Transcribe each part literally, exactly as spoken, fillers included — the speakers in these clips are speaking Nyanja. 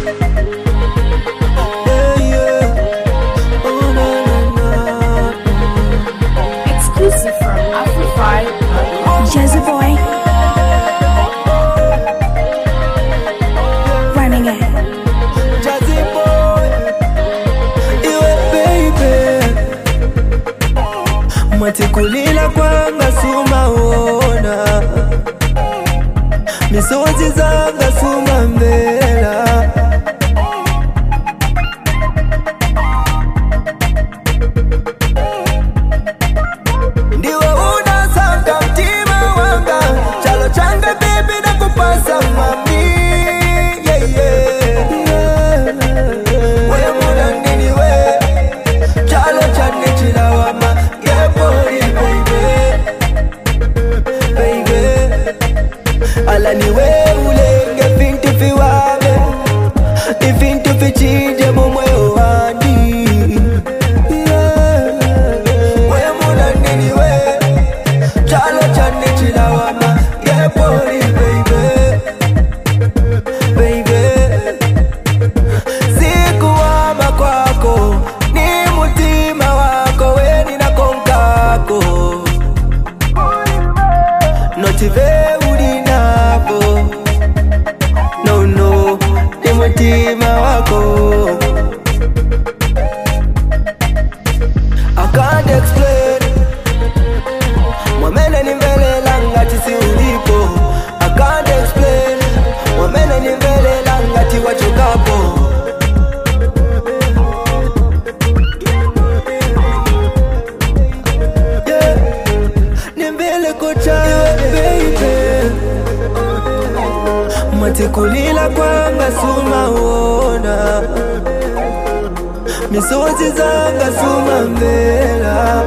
Matikulila kwanga sumaona, misozi zanga sumambela. Ndiwe unasanga mtima wanga, chalo changa baby na kupasa mami. Yeah, yeah, yeah. Wewe muna nini we, chalo chane chilawama. Yeah, boy, baby, baby. Ala niwe ulenge fintu fiwabe, ifintu fichije mumwe wandi. Wewe muna nini we, chalo chane chilawama. Yeah, boy, baby, baby. Sikuwama kwako, ni mutima wako weni na konkako. Notive ulinapo, no no, ni mutima wako. I can't explain, mwamene ni mbele langati si ulipo. I can't explain, mwamene ni mbele langati wachokapo. Yeah, ni mbele kocha baby. Matikulila kwanga sumaona, misozi zanga sumambela.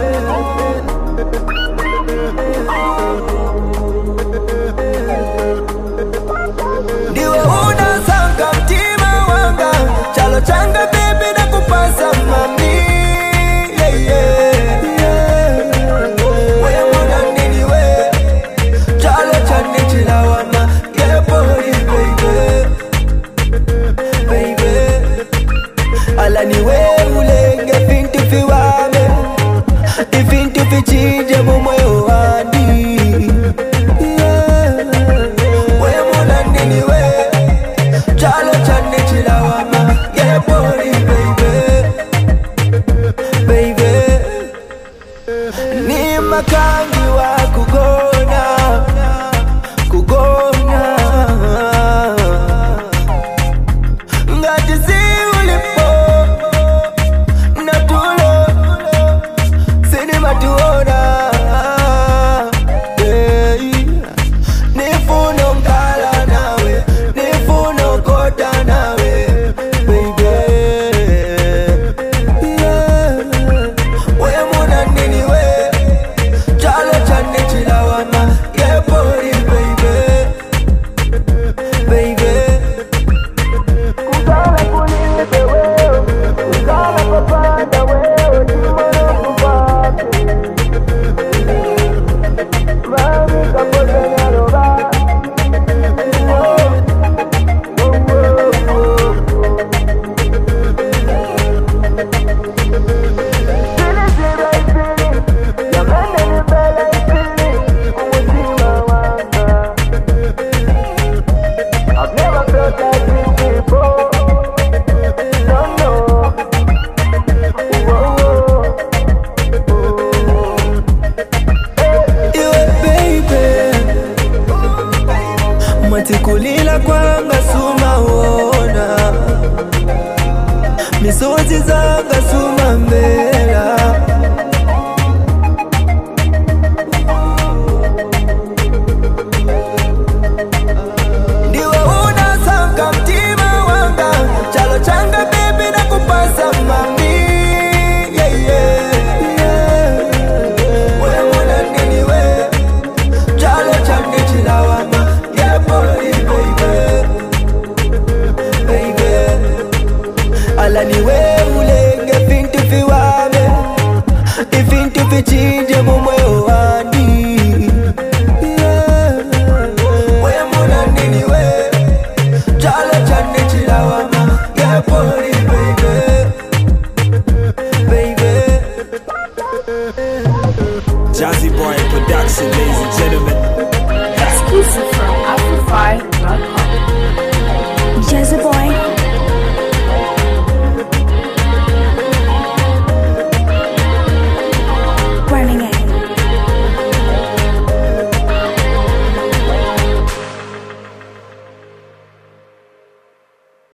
Ndiwe unasanga mtima wanga, chalo changa baby na kupasa mami. Yeah, yeah, yeah. Wewe muna nini we, chalo chane chilawama. Yeah, boy, baby, baby. Ala niwe ulenge fintu fiwabe, ifintu fichije mumwe wandi. Yeah. Wewe muna nini we, chalo chane chilawama. Yeah, boy, baby, baby. Ni makangi wa kugona, kugona. Ngati si ulipo, natulo, sini matuona. Yeah. Nifuno mkala nawe, nifuno kota nawe, baby. Yeah. Wewe muna nini we, chalo chane chilawama. Yeah, boy, baby, baby. Kukala kulipe wewe, kukala kupanda wewe, chimono kupate. Mami kapote nyaroba. Oh, oh, oh, oh. Fili zira ifili, yamene ni mbele ifili, umutima wanga. I've never felt like this before. No, no. Whoa, whoa. Iwe baby, matikulila kwanga sumaona, misozi zanga sumambela. Ndiwe unasanga mtima wanga, chalo changa baby na kupasa mami. Yeah, yeah, yeah. Wewe muna nini we, chalo chane chilawama. Yeah, boy, baby, baby. Ala niwe ulenge Jazzy Boy production, ladies and gentlemen. Exclusive from Afrofy dot com. Jazzy